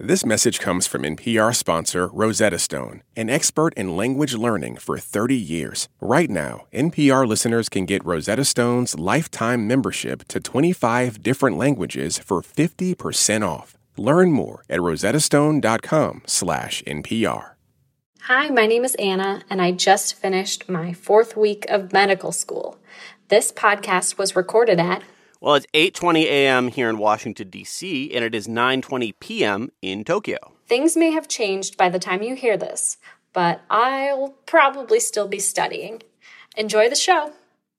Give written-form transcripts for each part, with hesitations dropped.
This message comes from NPR sponsor Rosetta Stone, an expert in language learning for 30 years. Right now, NPR listeners can get Rosetta Stone's lifetime membership to 25 different languages for 50% off. Learn more at rosettastone.com/NPR. Hi, my name is Anna, and I just finished my 4th week of medical school. This podcast was recorded at... Well, it's 8:20 a.m. here in Washington, D.C., and it is 9:20 p.m. in Tokyo. Things may have changed by the time you hear this, but I'll probably still be studying. Enjoy the show.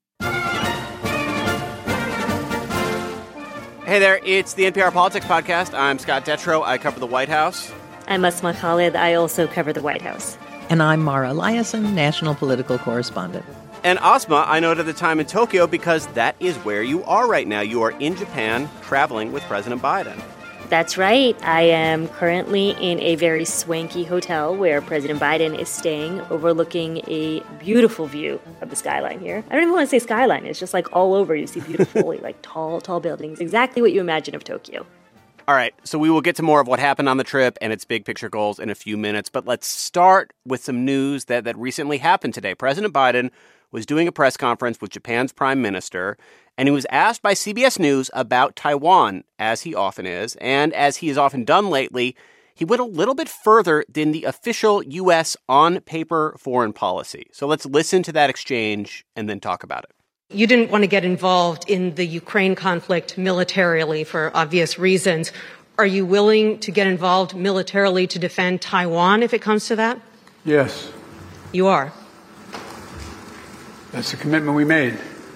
Hey there, it's the NPR Politics Podcast. I'm Scott Detrow. I cover the White House. I'm Asma Khalid. I also cover the White House. And I'm Mara Liasson, national political correspondent. And Asma, I noted the time in Tokyo because that is where you are right now. You are in Japan traveling with President Biden. That's right. I am currently in a very swanky hotel where President Biden is staying, overlooking a beautiful view of the skyline here. I don't even want to say skyline. It's just like all over. You see beautiful, like tall buildings. Exactly what you imagine of Tokyo. All right, so we will get to more of what happened on the trip and its big picture goals in a few minutes. But let's start with some news that recently happened today. President Biden was doing a press conference with Japan's prime minister, and he was asked by CBS News about Taiwan, as he often is. And as he has often done lately, he went a little bit further than the official U.S. on-paper foreign policy. So let's listen to that exchange and then talk about it. You didn't want to get involved in the Ukraine conflict militarily for obvious reasons. Are you willing to get involved militarily to defend Taiwan if it comes to that? Yes. You are? That's the commitment we made.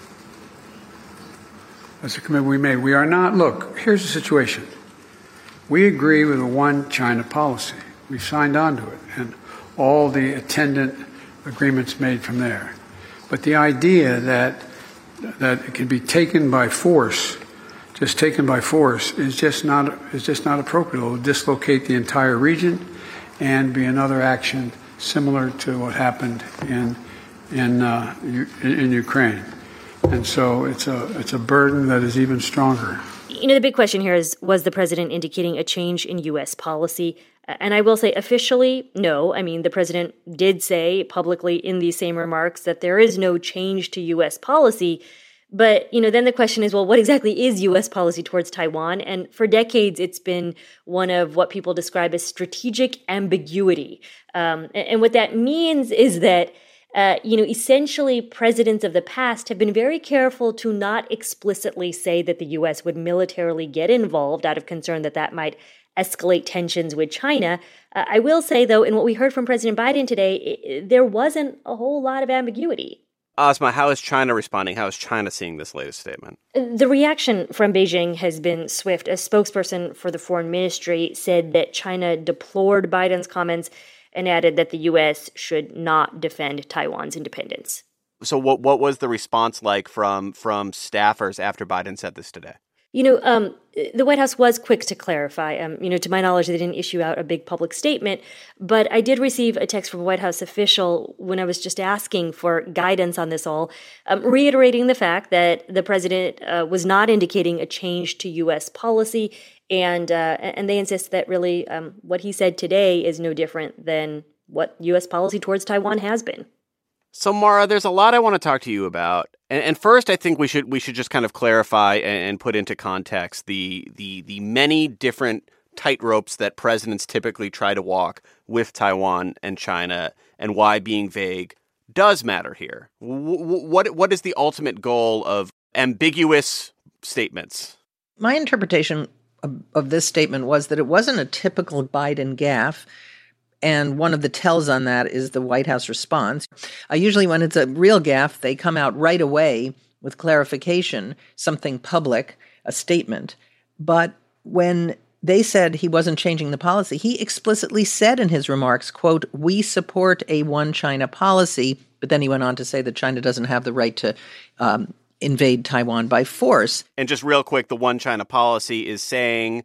We are not, look, here's the situation. We agree with a one China policy. We signed on to it and all the attendant agreements made from there. But the idea that it can be taken by force, is just not appropriate. It will dislocate the entire region and be another action similar to what happened in Ukraine. And so it's a burden that is even stronger. You know, the big question here is, was the president indicating a change in U.S. policy? And I will say officially, no. I mean, the president did say publicly in these same remarks that there is no change to U.S. policy. But, you know, then the question is, well, what exactly is U.S. policy towards Taiwan? And for decades, it's been one of what people describe as strategic ambiguity. And what that means is that essentially presidents of the past have been very careful to not explicitly say that the U.S. would militarily get involved out of concern that might escalate tensions with China. I will say, though, in what we heard from President Biden today, there wasn't a whole lot of ambiguity. Asma, how is China responding? How is China seeing this latest statement? The reaction from Beijing has been swift. A spokesperson for the foreign ministry said that China deplored Biden's comments and added that the U.S. should not defend Taiwan's independence. So what was the response like from staffers after Biden said this today? You know, the White House was quick to clarify. To my knowledge, they didn't issue out a big public statement, but I did receive a text from a White House official when I was just asking for guidance on this all, reiterating the fact that the president was not indicating a change to U.S. policy, and they insist that really what he said today is no different than what U.S. policy towards Taiwan has been. So, Mara, there's a lot I want to talk to you about. And first, I think we should just kind of clarify and put into context the many different tightropes that presidents typically try to walk with Taiwan and China, and why being vague does matter here. What is the ultimate goal of ambiguous statements? My interpretation of this statement was that it wasn't a typical Biden gaffe. And one of the tells on that is the White House response. Usually when it's a real gaffe, they come out right away with clarification, something public, a statement. But when they said he wasn't changing the policy, he explicitly said in his remarks, quote, "We support a one China policy." But then he went on to say that China doesn't have the right to invade Taiwan by force. And just real quick, the one China policy is saying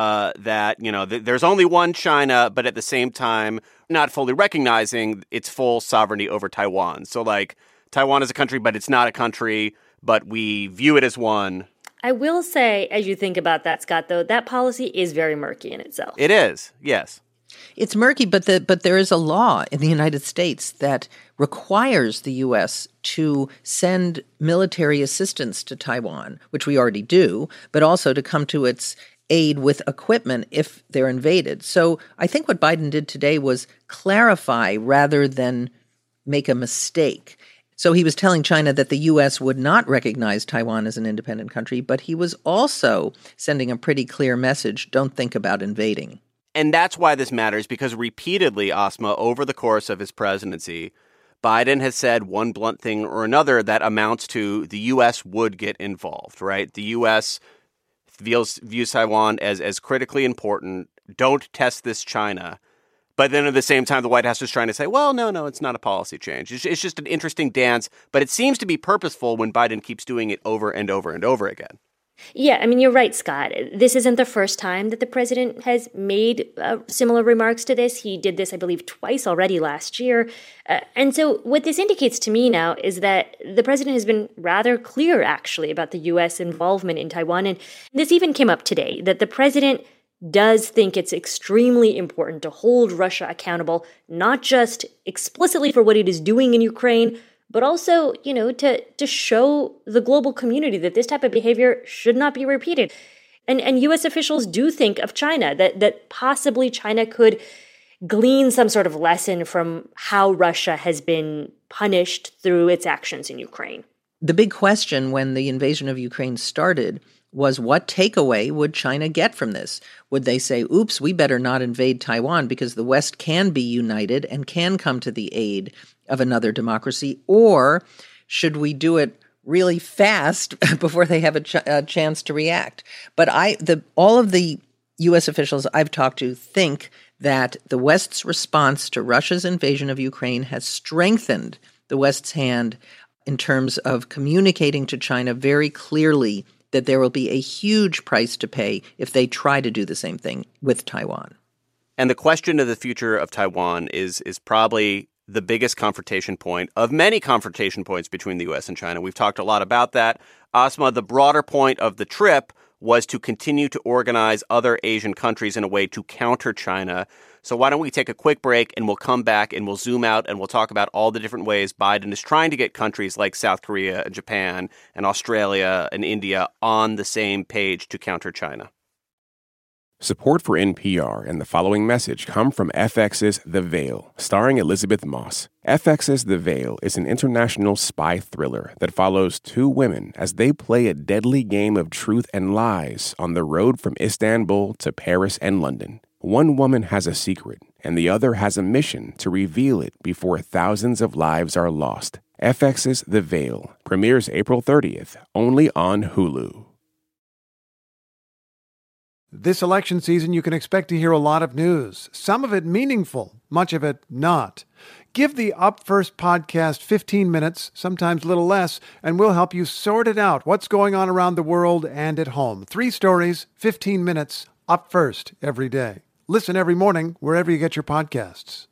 that, there's only one China, but at the same time, not fully recognizing its full sovereignty over Taiwan. So, like, Taiwan is a country, but it's not a country, but we view it as one. I will say, as you think about that, Scott, though, that policy is very murky in itself. It is, yes. It's murky, but there is a law in the United States that requires the U.S. to send military assistance to Taiwan, which we already do, but also to come to its aid with equipment if they're invaded. So I think what Biden did today was clarify rather than make a mistake. So he was telling China that the U.S. would not recognize Taiwan as an independent country, but he was also sending a pretty clear message: don't think about invading. And that's why this matters, because repeatedly, Asma, over the course of his presidency, Biden has said one blunt thing or another that amounts to the U.S. would get involved, right? The U.S. views Taiwan as critically important. Don't test this, China. But then at the same time, the White House is trying to say, well, no, it's not a policy change. It's just an interesting dance, but it seems to be purposeful when Biden keeps doing it over and over and over again. Yeah, I mean, you're right, Scott. This isn't the first time that the president has made similar remarks to this. He did this, I believe, twice already last year. And so what this indicates to me now is that the president has been rather clear, actually, about the U.S. involvement in Taiwan. And this even came up today, that the president does think it's extremely important to hold Russia accountable, not just explicitly for what it is doing in Ukraine, but also, to show the global community that this type of behavior should not be repeated. And U.S. officials do think of China, that possibly China could glean some sort of lesson from how Russia has been punished through its actions in Ukraine. The big question when the invasion of Ukraine started was, what takeaway would China get from this? Would they say, oops, we better not invade Taiwan because the West can be united and can come to the aid of another democracy? Or should we do it really fast before they have a chance to react? But all of the U.S. officials I've talked to think that the West's response to Russia's invasion of Ukraine has strengthened the West's hand in terms of communicating to China very clearly that there will be a huge price to pay if they try to do the same thing with Taiwan. And the question of the future of Taiwan is probably the biggest confrontation point of many confrontation points between the U.S. and China. We've talked a lot about that. Asma, the broader point of the trip was to continue to organize other Asian countries in a way to counter China. So why don't we take a quick break and we'll come back and we'll zoom out and we'll talk about all the different ways Biden is trying to get countries like South Korea and Japan and Australia and India on the same page to counter China. Support for NPR and the following message come from FX's The Veil, starring Elizabeth Moss. FX's The Veil is an international spy thriller that follows two women as they play a deadly game of truth and lies on the road from Istanbul to Paris and London. One woman has a secret, and the other has a mission to reveal it before thousands of lives are lost. FX's The Veil premieres April 30th, only on Hulu. This election season, you can expect to hear a lot of news, some of it meaningful, much of it not. Give the Up First podcast 15 minutes, sometimes a little less, and we'll help you sort it out, what's going on around the world and at home. 3 stories, 15 minutes, Up First every day. Listen every morning wherever you get your podcasts.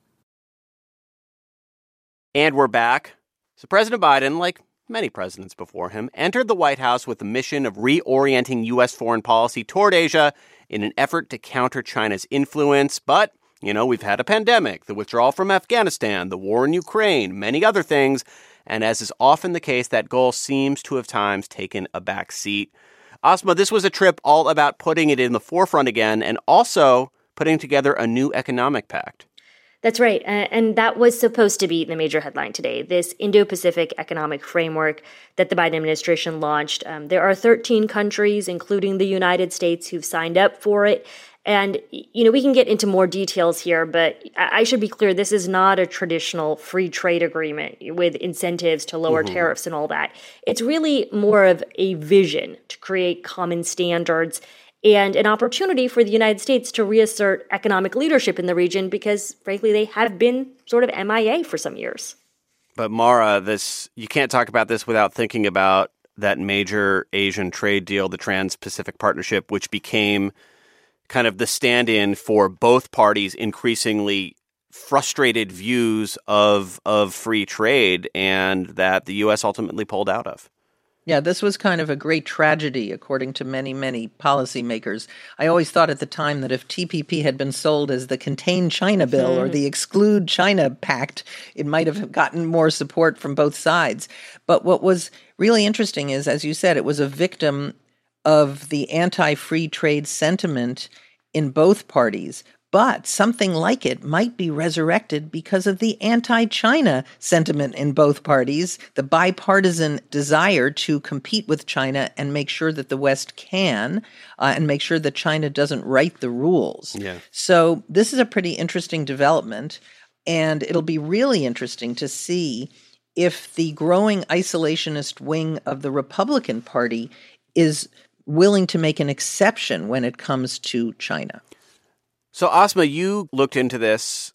And we're back. So President Biden, like many presidents before him, entered the White House with the mission of reorienting U.S. foreign policy toward Asia in an effort to counter China's influence. But, we've had a pandemic, the withdrawal from Afghanistan, the war in Ukraine, many other things. And as is often the case, that goal seems to have times taken a back seat. Asma, this was a trip all about putting it in the forefront again and also putting together a new economic pact. That's right. And that was supposed to be the major headline today, this Indo-Pacific Economic Framework that the Biden administration launched. There are 13 countries, including the United States, who've signed up for it. And, we can get into more details here, but I should be clear, this is not a traditional free trade agreement with incentives to lower tariffs and all that. It's really more of a vision to create common standards and an opportunity for the United States to reassert economic leadership in the region because, frankly, they have been sort of MIA for some years. But Mara, you can't talk about this without thinking about that major Asian trade deal, the Trans-Pacific Partnership, which became kind of the stand-in for both parties' increasingly frustrated views of free trade and that the U.S. ultimately pulled out of. Yeah, this was kind of a great tragedy, according to many, many policymakers. I always thought at the time that if TPP had been sold as the Contain China Bill or the Exclude China Pact, it might have gotten more support from both sides. But what was really interesting is, as you said, it was a victim of the anti-free trade sentiment in both parties. But something like it might be resurrected because of the anti-China sentiment in both parties, the bipartisan desire to compete with China and make sure that the West can, and make sure that China doesn't write the rules. Yeah. So this is a pretty interesting development, and it'll be really interesting to see if the growing isolationist wing of the Republican Party is willing to make an exception when it comes to China. So, Asma, you looked into this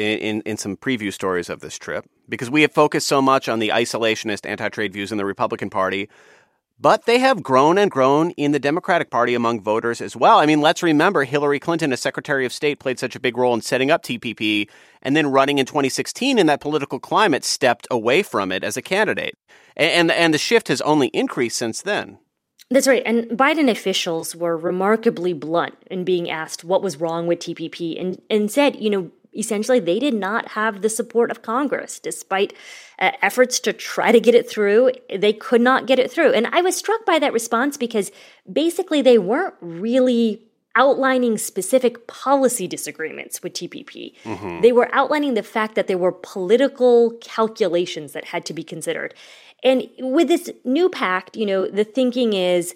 in some preview stories of this trip because we have focused so much on the isolationist anti-trade views in the Republican Party, but they have grown and grown in the Democratic Party among voters as well. I mean, let's remember Hillary Clinton as Secretary of State played such a big role in setting up TPP, and then running in 2016 in that political climate stepped away from it as a candidate. And the shift has only increased since then. That's right. And Biden officials were remarkably blunt in being asked what was wrong with TPP and said, essentially they did not have the support of Congress. Despite efforts to try to get it through, they could not get it through. And I was struck by that response because basically they weren't really outlining specific policy disagreements with TPP. Mm-hmm. They were outlining the fact that there were political calculations that had to be considered. And with this new pact, the thinking is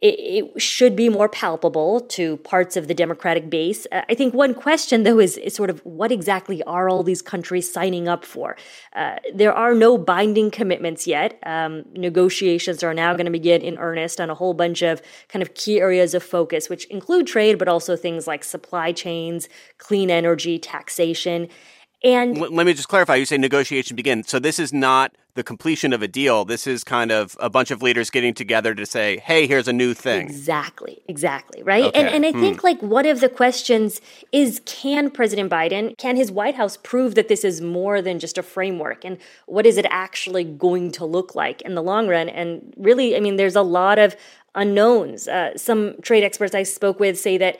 it should be more palpable to parts of the Democratic base. I think one question, though, is sort of what exactly are all these countries signing up for? There are no binding commitments yet. Negotiations are now going to begin in earnest on a whole bunch of kind of key areas of focus, which include trade, but also things like supply chains, clean energy, taxation. And let me just clarify. You say negotiation begin. So this is not the completion of a deal. This is kind of a bunch of leaders getting together to say, hey, here's a new thing. Exactly. Right? Okay. And I think one of the questions is, can President Biden, can his White House prove that this is more than just a framework? And what is it actually going to look like in the long run? And really, there's a lot of unknowns. Some trade experts I spoke with say that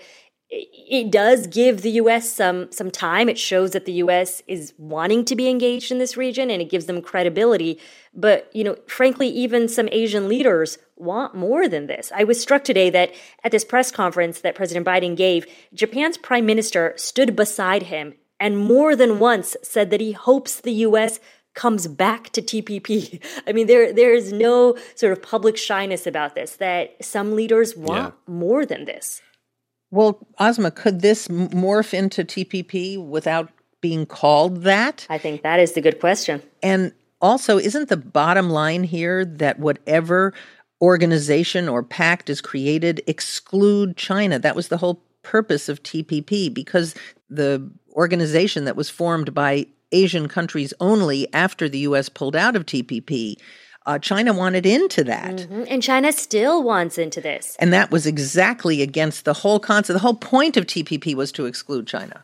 it does give the U.S. some time. It shows that the U.S. is wanting to be engaged in this region, and it gives them credibility. But, frankly, even some Asian leaders want more than this. I was struck today that at this press conference that President Biden gave, Japan's prime minister stood beside him and more than once said that he hopes the U.S. comes back to TPP. There is no sort of public shyness about this, that some leaders want more than this. Well, Asma, could this morph into TPP without being called that? I think that is the good question. And also, isn't the bottom line here that whatever organization or pact is created, exclude China? That was the whole purpose of TPP, because the organization that was formed by Asian countries only after the U.S. pulled out of TPP, China wanted into that. Mm-hmm. And China still wants into this. And that was exactly against the whole concept. The whole point of TPP was to exclude China.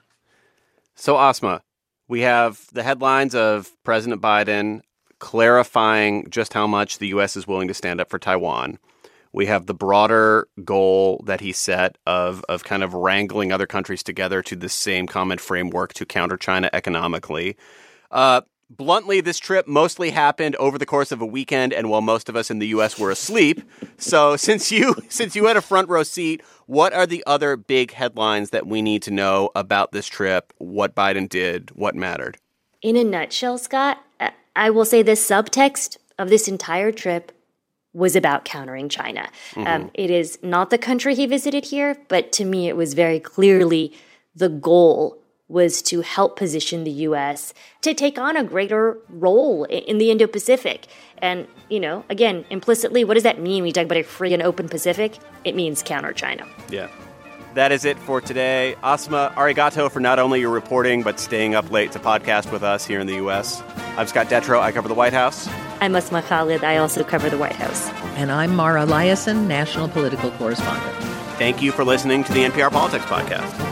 So, Asma, we have the headlines of President Biden clarifying just how much the U.S. is willing to stand up for Taiwan. We have the broader goal that he set of kind of wrangling other countries together to the same common framework to counter China economically. Bluntly, this trip mostly happened over the course of a weekend and while most of us in the U.S. were asleep. So since you had a front row seat, what are the other big headlines that we need to know about this trip, what Biden did, what mattered? In a nutshell, Scott, I will say the subtext of this entire trip was about countering China. Mm-hmm. It is not the country he visited here, but to me it was very clearly the goal was to help position the U.S. to take on a greater role in the Indo-Pacific. And, again, implicitly, what does that mean when you talk about a free and open Pacific? It means counter China. Yeah. That is it for today. Asma, arigato for not only your reporting, but staying up late to podcast with us here in the U.S. I'm Scott Detrow. I cover the White House. I'm Asma Khalid. I also cover the White House. And I'm Mara Liasson, national political correspondent. Thank you for listening to the NPR Politics Podcast.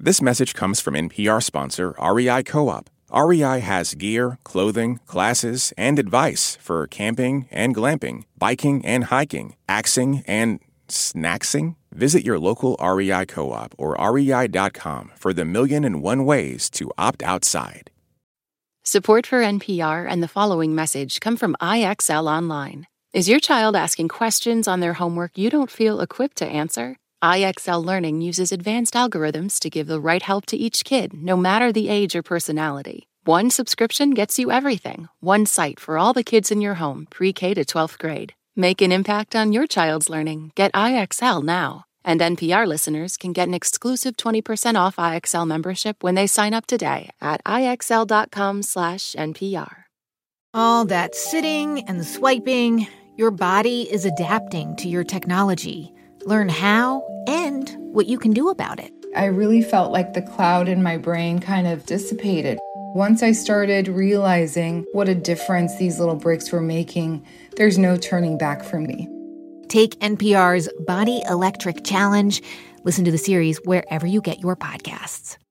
This message comes from NPR sponsor REI Co-op. REI has gear, clothing, classes, and advice for camping and glamping, biking and hiking, axing and snacksing. Visit your local REI Co-op or rei.com for the 1,000,001 ways to opt outside. Support for NPR and the following message come from IXL Online. Is your child asking questions on their homework you don't feel equipped to answer? IXL Learning uses advanced algorithms to give the right help to each kid, no matter the age or personality. One subscription gets you everything. One site for all the kids in your home, pre-K to 12th grade. Make an impact on your child's learning. Get IXL now. And NPR listeners can get an exclusive 20% off IXL membership when they sign up today at IXL.com/NPR. All that sitting and swiping, your body is adapting to your technology. Learn how and what you can do about it. I really felt like the cloud in my brain kind of dissipated. Once I started realizing what a difference these little breaks were making, there's no turning back for me. Take NPR's Body Electric Challenge. Listen to the series wherever you get your podcasts.